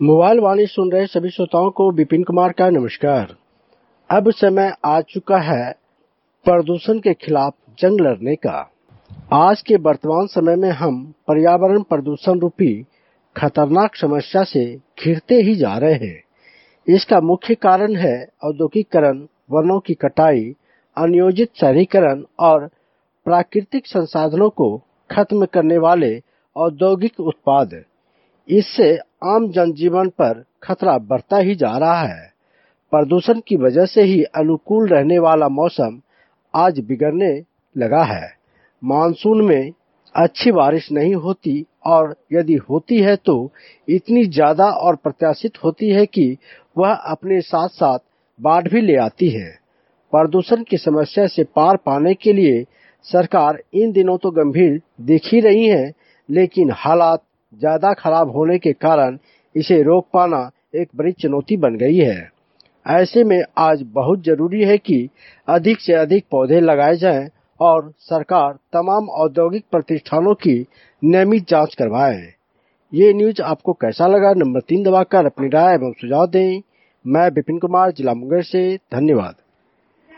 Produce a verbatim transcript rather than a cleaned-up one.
Mobile वाणी सुन रहे सभी श्रोताओं को विपिन कुमार का नमस्कार। अब समय आ चुका है प्रदूषण के खिलाफ जंग लड़ने का। आज के वर्तमान समय में हम पर्यावरण प्रदूषण रूपी खतरनाक समस्या से घिरते ही जा रहे हैं। इसका मुख्य कारण है औद्योगिकरण, वनों की कटाई, अनियोजित शहरीकरण और प्राकृतिक संसाधनों को खत्म करने वाले औद्योगिक उत्पाद। इससे आम जनजीवन पर खतरा बढ़ता ही जा रहा है। प्रदूषण की वजह से ही अनुकूल रहने वाला मौसम आज बिगड़ने लगा है। मानसून में अच्छी बारिश नहीं होती और यदि होती है तो इतनी ज्यादा और प्रत्याशित होती है कि वह अपने साथ साथ बाढ़ भी ले आती है। प्रदूषण की समस्या से पार पाने के लिए सरकार इन दिनों तो गंभीर दिख ही रही है, लेकिन हालात ज्यादा खराब होने के कारण इसे रोक पाना एक बड़ी चुनौती बन गई है। ऐसे में आज बहुत जरूरी है कि अधिक से अधिक पौधे लगाए जाएं और सरकार तमाम औद्योगिक प्रतिष्ठानों की नियमित जांच करवाए। ये न्यूज आपको कैसा लगा? नंबर तीन दबाकर अपनी राय एवं सुझाव दें। मैं विपिन कुमार, जिला मुंगेर से। धन्यवाद।